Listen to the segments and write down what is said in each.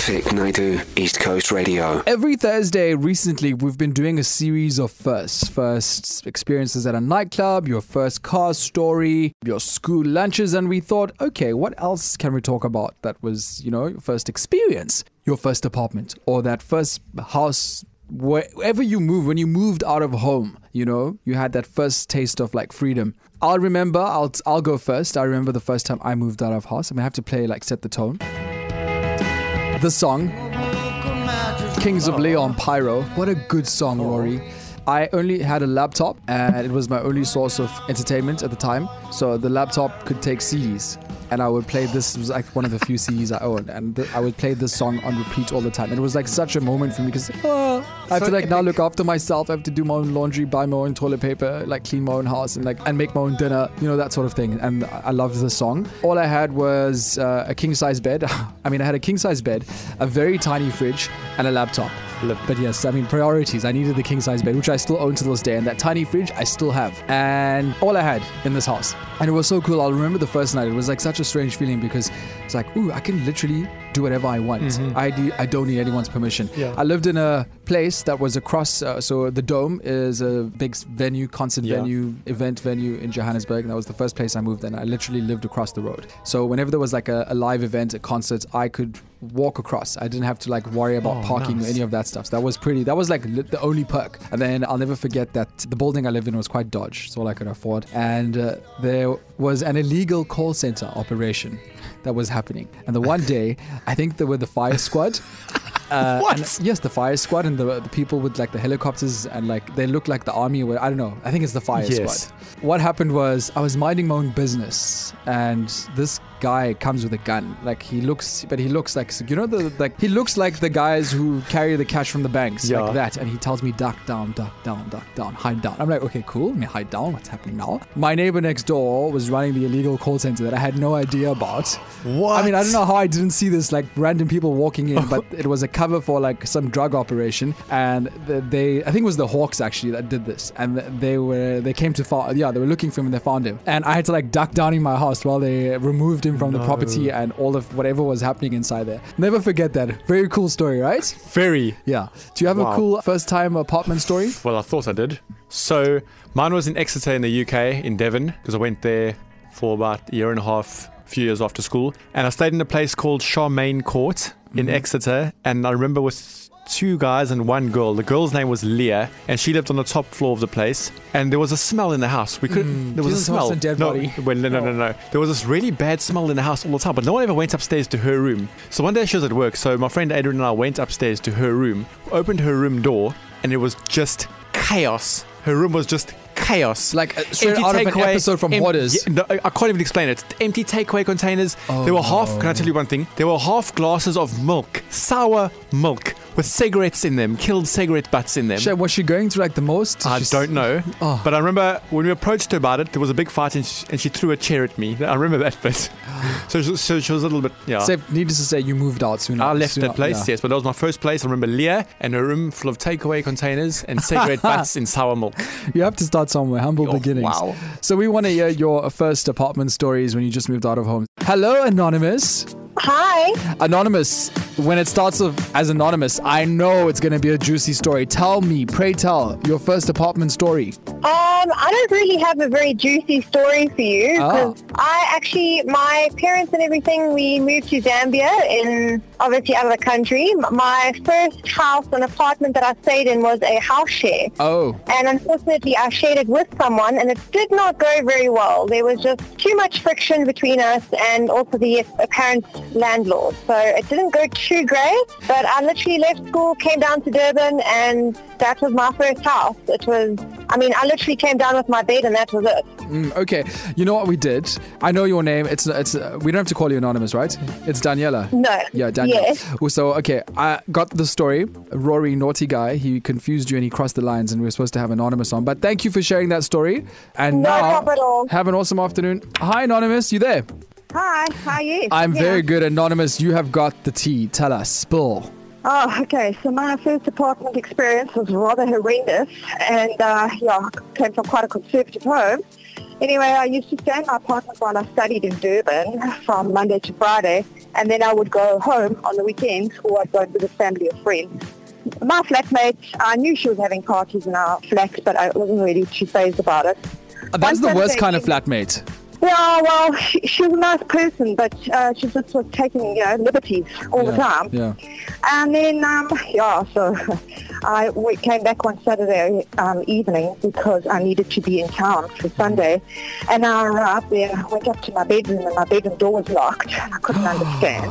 Traffic Naidu, East Coast Radio. Every Thursday recently, we've been doing a series of firsts. First experiences at a nightclub, your first car story, your school lunches, and we thought, okay, what else can we talk about that was, your first experience? Your first apartment or that first house, wherever you move, when you moved out of home, you had that first taste of like freedom. I'll go first. I remember the first time I moved out of house. I have to play, set the tone. The song, Kings of Leon, Pyro. What a good song, Rory. I only had a laptop and it was my only source of entertainment at the time. So the laptop could take CDs. And I would play this. It was like one of the few CDs I owned, and I would play this song on repeat all the time. And it was like such a moment for me because I have to now look after myself. I have to do my own laundry, buy my own toilet paper, clean my own house, and make my own dinner, that sort of thing. And I loved the song. All I had was a king size bed. I had a king size bed, a very tiny fridge, and a laptop. But yes, priorities. I needed the king size bed, which I still own to this day, and that tiny fridge I still have. And all I had in this house. And it was so cool. I'll remember the first night. It was such a strange feeling because it's I can literally do whatever I want. Mm-hmm. I don't need anyone's permission. Yeah. I lived in a place that was across, so the Dome is a big venue, concert venue, event venue in Johannesburg. And that was the first place I moved in. I literally lived across the road. So whenever there was a live event, a concert, I could walk across. I didn't have to worry about parking or any of that stuff. So that was the only perk. And then I'll never forget that the building I lived in was quite dodge. It's all I could afford. And there was an illegal call center operation that was happening. And the one day, I think there were the fire squad. What? Yes, the fire squad and the people with the helicopters and they look like the army. I don't know. I think it's the fire squad. What happened was I was minding my own business and this guy comes with a gun. He looks like, he looks like the guys who carry the cash from the banks, like that. And he tells me, duck down, hide down. I'm like, okay, cool. Let me hide down. What's happening now? My neighbor next door was running the illegal call center that I had no idea about. What? I don't know how I didn't see this random people walking in, but it was a cover for some drug operation. And I think it was the Hawks actually that did this. And they came to they were looking for him and they found him. And I had to duck down in my house while they removed him from the property and all of whatever was happening inside there. Never forget that. Very cool story, right? Very. Yeah. Do you have a cool first time apartment story? Well, I thought I did. So mine was in Exeter in the UK, in Devon, because I went there for about a year and a half, a few years after school. And I stayed in a place called Charmaine Court in Exeter. And I remember with two guys and one girl. The girl's name was Leah, and she lived on the top floor of the place. And there was a smell in the house. There was a smell. Dead body. No. There was this really bad smell in the house all the time, but no one ever went upstairs to her room. So one day she was at work. So my friend Adrian and I went upstairs to her room, opened her room door, and it was just chaos. Her room was just chaos. Straight out of an episode from Waters. No, I can't even explain it. Empty takeaway containers. There were can I tell you one thing? There were half glasses of milk, sour milk, with cigarettes in them, killed cigarette butts in them. Was she going through the most? I don't know. But I remember when we approached her about it, there was a big fight and she threw a chair at me. I remember that bit. So she was a little bit, So needless to say, you moved out soon. I left that place, yes. But that was my first place. I remember Leah and her room full of takeaway containers and cigarette butts in sour milk. You have to start somewhere. Humble beginnings. Wow. So we want to hear your first apartment stories when you just moved out of home. Hello, Anonymous. Hi. Anonymous, when it starts off as Anonymous, I know it's going to be a juicy story. Pray tell, your first apartment story. I don't really have a very juicy story for you because my parents and everything, we moved to Zambia obviously out of the country. My first house and apartment that I stayed in was a house share. Oh. And unfortunately, I shared it with someone and it did not go very well. There was just too much friction between us and also the apparent landlord. So it didn't go too great, but I literally left school, came down to Durban, and that was my first house. I literally came down with my bed and that was it. Okay. You know what we did? I know your name. It's we don't have to call you Anonymous, right? It's Daniela. No. Yeah, Daniela. Yes. So, okay, I got the story. Rory, naughty guy, he confused you and he crossed the lines and we were supposed to have Anonymous on. But thank you for sharing that story. And no problem at all. Have an awesome afternoon. Hi, Anonymous. You there? Hi. How are you? I'm very good. Anonymous, you have got the tea. Tell us. Spill. Oh, okay. So my first apartment experience was rather horrendous, and I came from quite a conservative home. Anyway, I used to stay in my apartment while I studied in Durban from Monday to Friday, and then I would go home on the weekends, or I'd go and visit family or friends. My flatmate, I knew she was having parties in our flat, but I wasn't really too fazed about it. That's the One worst Saturday kind of evening- flatmate. Yeah, well, she was a nice person, but she just was taking, liberties all the time. Yeah. And then, so we came back one Saturday evening because I needed to be in town for Sunday. And I arrived there, went up to my bedroom, and my bedroom door was locked. I couldn't understand.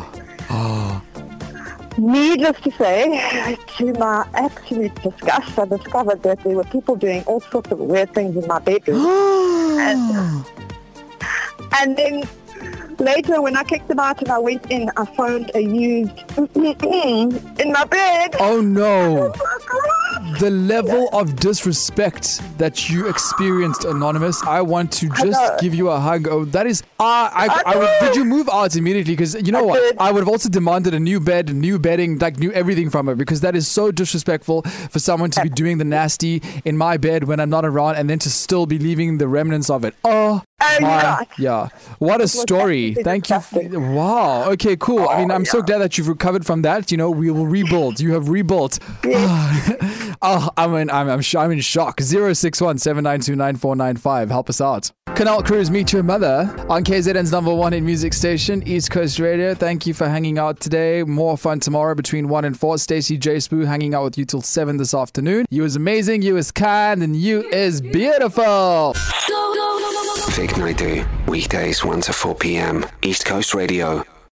Needless to say, to my absolute disgust, I discovered that there were people doing all sorts of weird things in my bedroom. And then later, when I kicked them out and I went in, I found a used in my bed. Oh no. The level of disrespect that you experienced, Anonymous, I want to know. just give you a hug. Oh, that is, did you move out immediately? Because you know I what? did. I would have also demanded a new bed, new bedding, like new everything from her, because that is so disrespectful for someone to be doing the nasty in my bed when I'm not around and then to still be leaving the remnants of it. Oh, my, yeah. What a story. absolutely Thank you. disgusting. Wow. Okay, cool. I mean, I'm so glad that you've recovered from that. You know, we will rebuild. You have rebuilt. Oh, I'm in shock. 061 792 9495. Help us out. Canal Cruise, Meet Your Mother on KZN's #1 in music station, East Coast Radio. Thank you for hanging out today. More fun tomorrow between 1 and 4. Stacey J. Spoo hanging out with you till 7 this afternoon. You is amazing, you is kind, and you is beautiful. Vic Naidu, weekdays 1 to 4 p.m. East Coast Radio.